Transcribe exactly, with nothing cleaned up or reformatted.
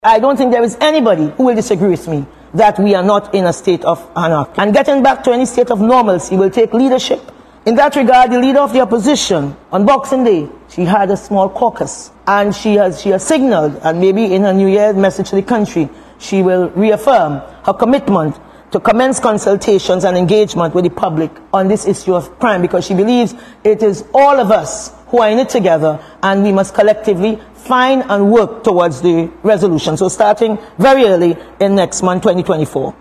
I don't think there is anybody who will disagree with me that we are not in a state of anarchy. And getting back to any state of normalcy will take leadership. In that regard, the leader of the opposition, on Boxing Day, she had a small caucus. And she has, she has signaled, and maybe in her New Year's message to the country, she will reaffirm her commitment to commence consultations and engagement with the public on this issue of crime, because she believes it is all of us who are in it together, and we must collectively find and work towards the resolution. So starting very early in next month, twenty twenty-four.